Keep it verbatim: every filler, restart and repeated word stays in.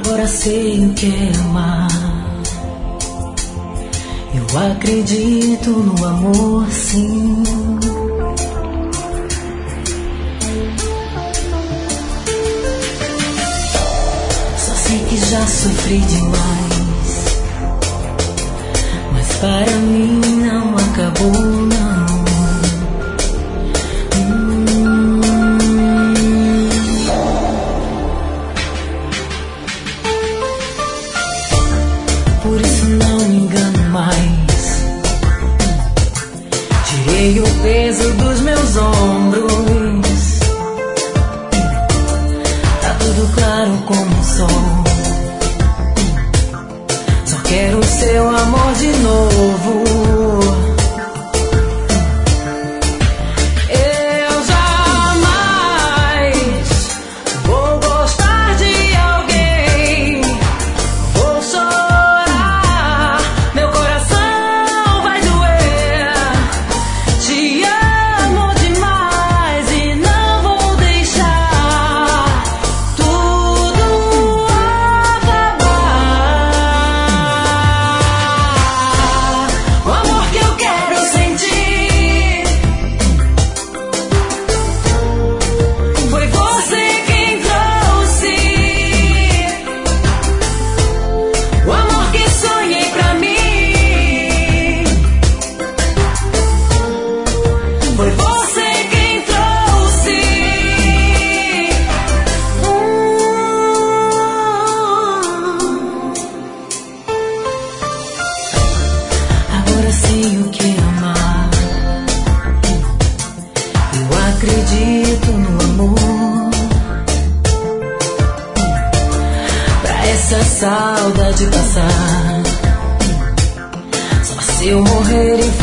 Agora sei o que é amar. Eu acredito no amor, sim. Só sei que já sofri demais, mas para mim não acabou, não. Por isso não me engano mais. Tirei o peso dos meus ombros. Tá tudo claro como o sol. Só quero o seu amor de novo. Acredito no amor. Pra essa saudade passar, só se eu morrer e